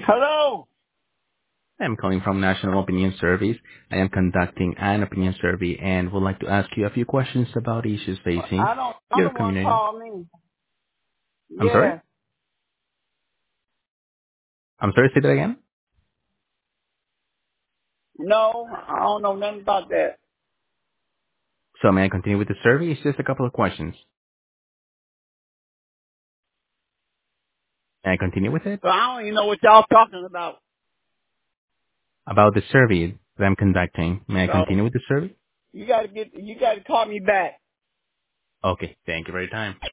Hello. I'm calling from National Opinion Surveys. I am conducting an opinion survey and would like to ask you a few questions about issues facing I'm your the one community. call me. I'm sorry? Yeah. I'm sorry, say that again? No, I don't know nothing about that. So may I continue with the survey? It's just a couple of questions. May I continue with it? So I don't even know what y'all talking about. About the survey that I'm conducting. May I So continue with the survey? you gotta call me back. Okay, thank you for your time.